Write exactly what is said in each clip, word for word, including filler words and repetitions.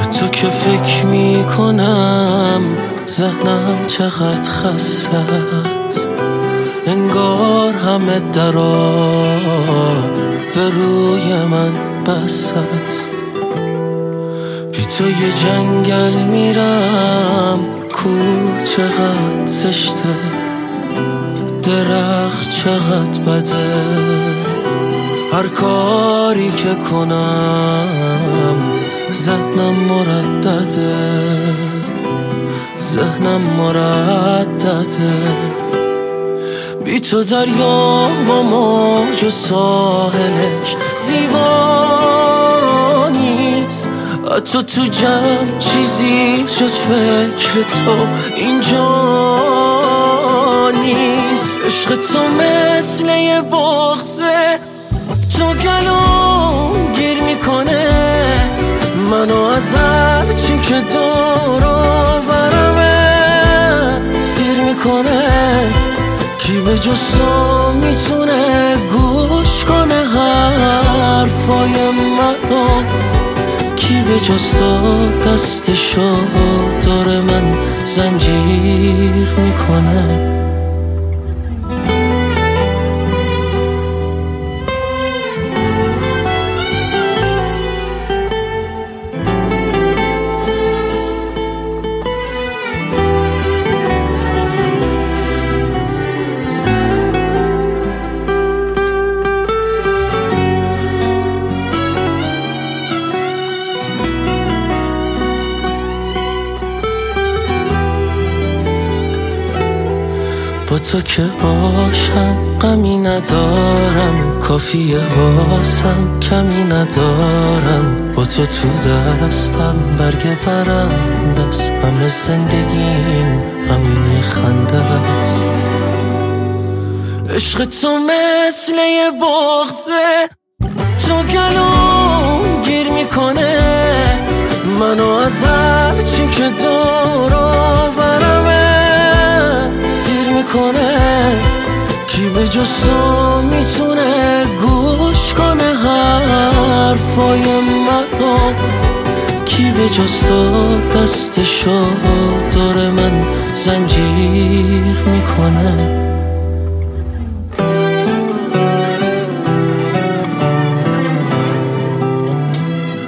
تو که فکر میکنم ذهنم چقدر خسته است، انگار همه درا به روی من بس است. بی تو یه جنگل میرم، کوه چقدر زشته، درخت چقدر بده، هر کاری که کنم ذهنم مردده، ذهنم مردده. بی تو دریا و موج و ساحلش زیبا نیست، حتی تو جمع چیزی جز فکر تو اینجا نیست. عشق تو مثل یه بغضه، تو گلوم گیر میکنه منو از هر چی که دورو برمه سیر میکنه. کی به جز تو میتونه گوش کنه حرفای منو، کی به جز تو دستشو داره من زنجیر میکنه. با تو که باشم غمی ندارم، کافیه واسم کمی ندارم. با تو تو دستم برگ برنده است، همه زندگیم همین خنده است. عشق تو مثل یه بغضه، تو گلوم گیر میکنه منو از هر چی که دورو برمه سیر میکنه. کی به جز تو میتونه گوش کنه حرفای منو، کی به جز تو دستشو داره من زنجیر میکنه.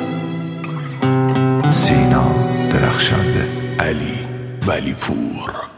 سینا درخشنده، علی ولیپور.